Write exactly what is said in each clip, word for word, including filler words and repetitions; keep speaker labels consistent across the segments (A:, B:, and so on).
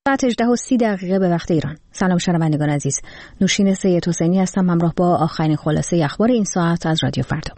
A: ساعت هجده و سی دقیقه به وقت ایران. سلام شنوندگان عزیز، نوشین سید حسینی هستم همراه با آخرین خلاصه اخبار این ساعت از رادیو فردا.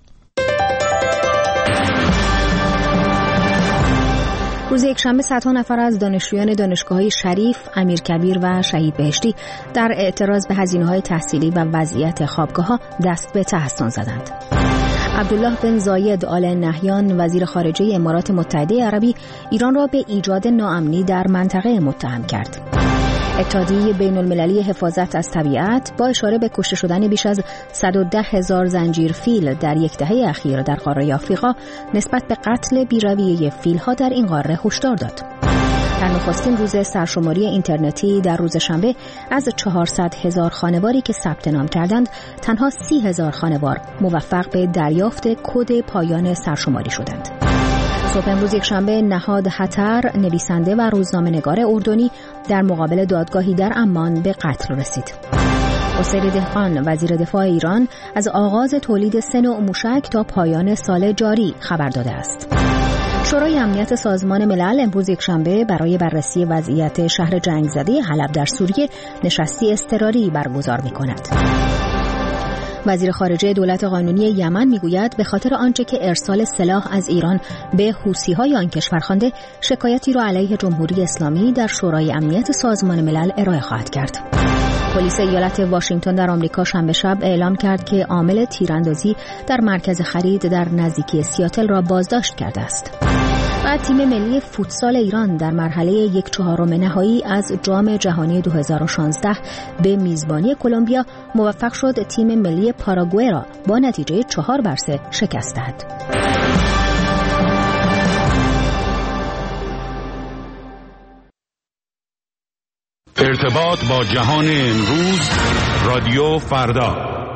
A: روز یکشنبه صدها نفر از دانشجویان دانشگاه‌های شریف، امیرکبیر و شهید بهشتی در اعتراض به هزینه‌های تحصیلی و وضعیت خوابگاه‌ها دست به تحصن زدند. عبدالله بن زاید آل نهیان وزیر خارجه امارات متحده عربی ایران را به ایجاد ناامنی در منطقه متهم کرد. اتحادیه بین المللی حفاظت از طبیعت با اشاره به کشته شدن بیش از صد و ده هزار زنجیر فیل در یک دهه اخیر در قاره آفریقا نسبت به قتل بی‌رویه فیل‌ها در این قاره هشدار داد. در نخستین روز سرشماری اینترنتی در روز شنبه از چهارصد هزار خانواری که ثبت نام کردند تنها سی هزار خانوار موفق به دریافت کد پایان سرشماری شدند. صبح امروز یکشنبه نهاد حتر نویسنده و روزنامه‌نگار اردنی در مقابل دادگاهی در عمان به قتل رسید. حسین دهقان وزیر دفاع ایران از آغاز تولید سه نوع موشک تا پایان سال جاری خبر داده است. شورای امنیت سازمان ملل امروز یکشنبه برای بررسی وضعیت شهر جنگ زده حلب در سوریه نشستی اضطراری برگزار می‌کند. وزیر خارجه دولت قانونی یمن میگوید به خاطر آنچه که ارسال سلاح از ایران به حوثی‌های آن کشور خوانده شکایتی را علیه جمهوری اسلامی در شورای امنیت سازمان ملل ارائه خواهد کرد. پلیس ایالت واشنگتن در آمریکا شنبه شب اعلام کرد که عامل تیراندازی در مرکز خرید در نزدیکی سیاتل را بازداشت کرده است. و تیم ملی فوتسال ایران در مرحله یک چهارم نهایی از جام جهانی دو هزار و شانزده به میزبانی کلمبیا موفق شد تیم ملی پاراگوئه را با نتیجه چهار بر سه شکست دهد.
B: ارتباط با جهان امروز، رادیو فردا.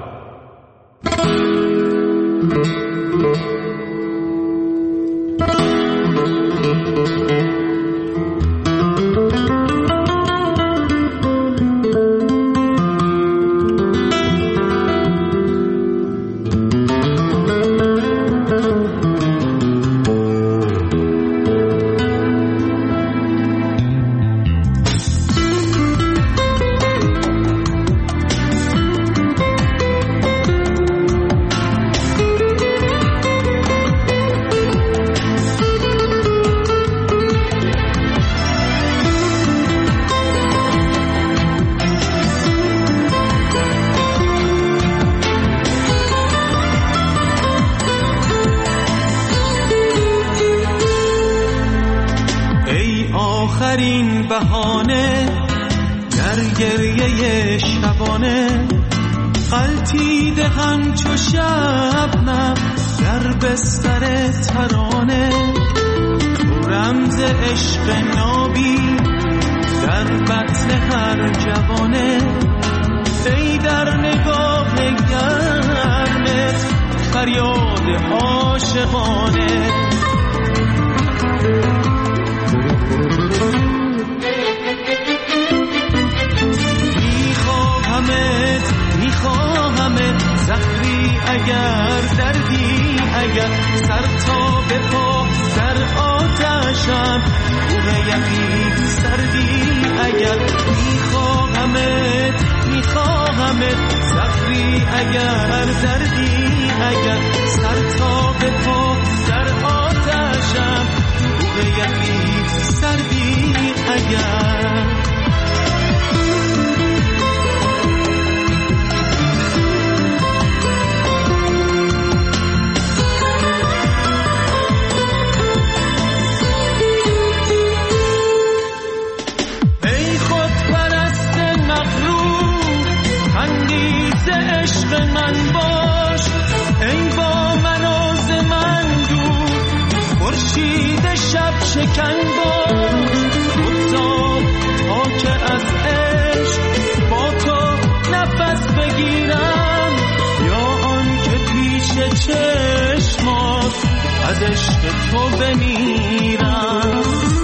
C: آخرین بهانه در گریه شبانه غلطیده همچو شبنم در بستر ترانه تو رمز عشق نابی در بطن هر جوانه ای در نگاه گرمت فریاد عاشقانه میخواهمت میخواهمت زهری اگر دردی اگر سر تا به پا در آتشم کوه یقین سردی اگر میخواهمت میخواهمت زهری اگر دردی اگر سر تا به پا در آتشم کوه یقین سردی اگر من باش ای با مناز من دور خورشید شب شکن باش خودتا تا که از عشق با تو نفس بگیرم یا آن که پیش چشمات از عشق تو بمیرم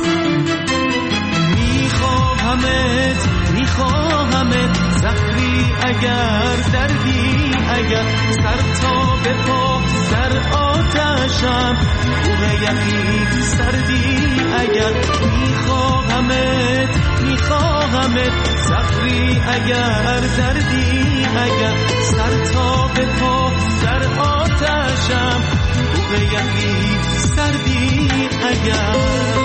C: میخواهمت میخواهمت زهری اگر دردی اگر سر تا به پا در آتشم کوه یقین سردی اگر میخواهمت میخواهمت میخواهمت زخمی اگر دردی اگر سر تا به پا در آتشم بوق یخی سردی اگر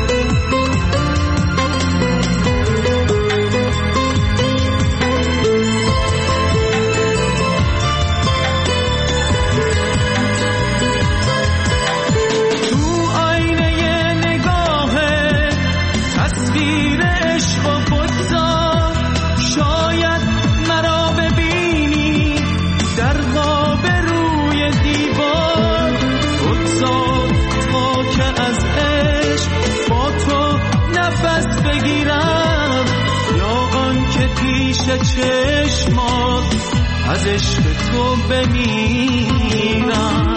C: چشمات از عشق تو بمیرم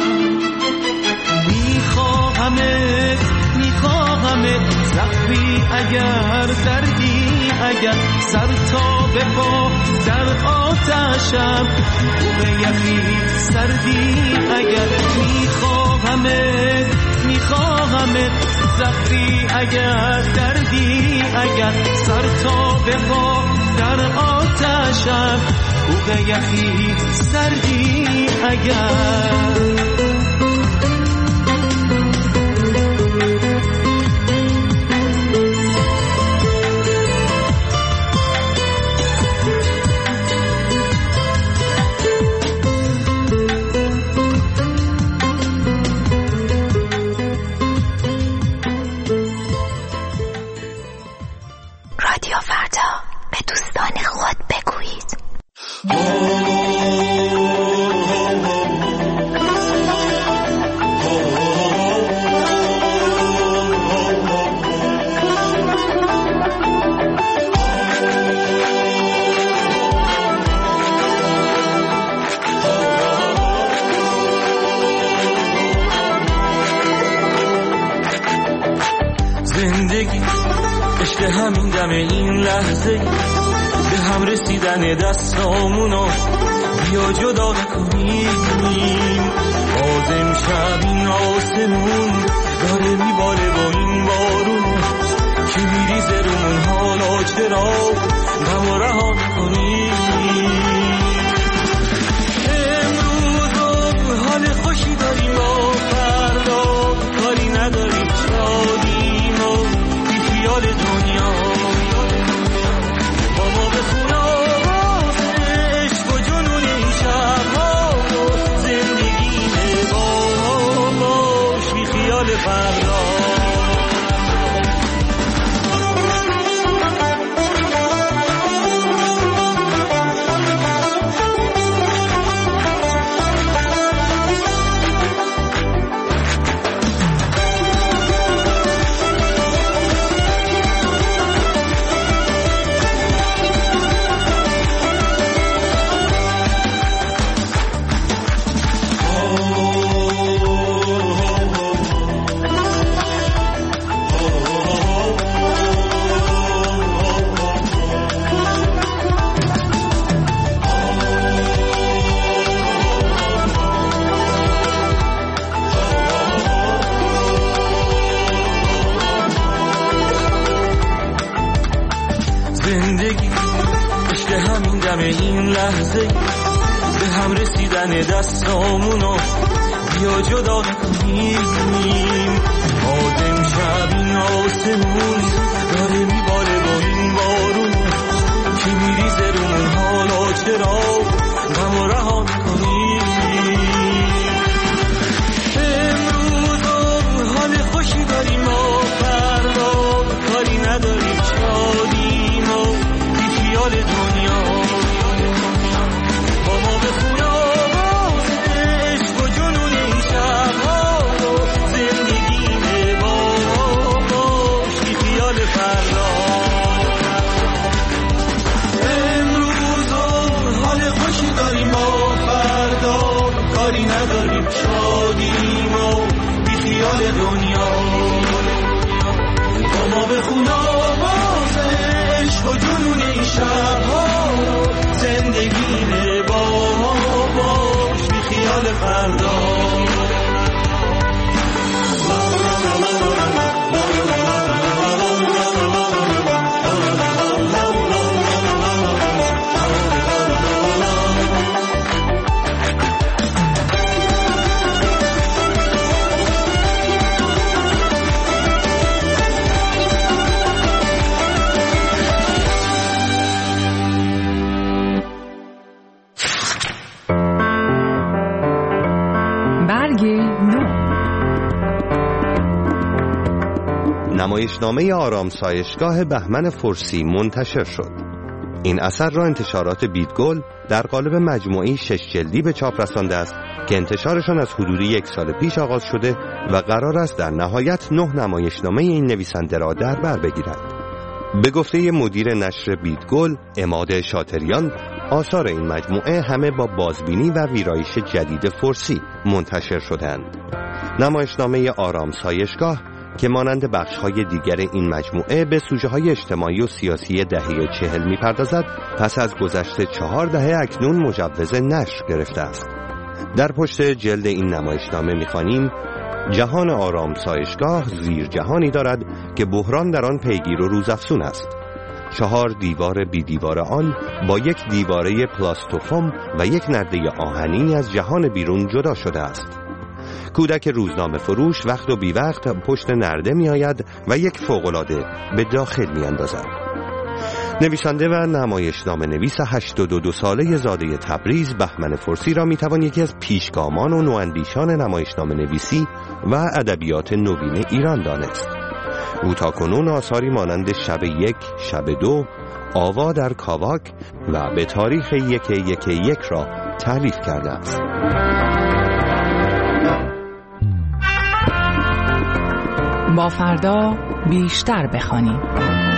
C: میخواهمت میخواهمت زخمی اگر دردی اگر سر تا به پا در آتشم بوق یخی سردی اگر میخواهمت میخواهمت زخمی اگر دردی اگر سر تا به پا در آتشم بوق یخی سردی اگر
D: همین دم این لحظه به هم رسیدن دستامونو بیا جدا نکنیم باز امشب این آسمون داره میباره با این بارون که میریزه رومون حالا چرا غم رها نکنیم امروز حال خوشی داریم و فردا کاری نداریم شادیم و بیخیال دنیا با ما بخون آواز عشق و جنون این شبها زندگی با باش بیخیال فردا این لحظه به هم رسیدن دستامونو بیا جدا نکنیم باز امشب این آسمون داره میباره با این بارون که میریزه رومون حالا چرا غم رها نکنیم امروز حال خوشی داریم و فردا کاری نداریم شادیم و بیخیال دنیا کاری نداریم شادیم و بیخیال دنیا با ما بخون آواز عشق و جنون این شبها زندگی با ما باش بیخیال فردا
E: نمایشنامه آرامسایشگاه بهمن فرسی منتشر شد. این اثر را انتشارات بیدگل در قالب مجموعه‌ای شش جلدی به چاپ رسانده است که انتشارشان از حدود یک سال پیش آغاز شده و قرار است در نهایت نه نمایشنامه این نویسنده را در بر بگیرد. به گفته مدیر نشر بیدگل عماد شاطریان، آثار این مجموعه همه با بازبینی و ویرایش جدید فرسی منتشر شدند. نمایشنامه آرامسایشگاه که مانند بخش‌های دیگر این مجموعه به سوژه‌های اجتماعی و سیاسی دهه چهل می‌پردازد، پس از گذشت چهار دهه اکنون مجوز نشر گرفته است. در پشت جلد این نمایشنامه می‌خوانیم: جهان آرامسایشگاه زیر جهانی دارد که بحران در آن پیگیر و روزافزون است. چهار دیوار بی دیوار آن با یک دیواره پلاستوفوم و یک نرده آهنی از جهان بیرون جدا شده است. کودک روزنامه فروش وقت و بی وقت پشت نرده می آید و یک فوق‌العاده به داخل می اندازد. نویسنده و نمایشنامه نویس هشتاد و دو ساله زاده تبریز بهمن فرسی را می توان یکی از پیشگامان و نواندیشان نمایشنامه نویسی و ادبیات نوین ایران دانست. او تاکنون آثاری مانند شب یک، شب دو، آوا در کاواک و به تاریخ یک یک یک را تألیف کرده است.
F: با فردا بیشتر بخوانیم.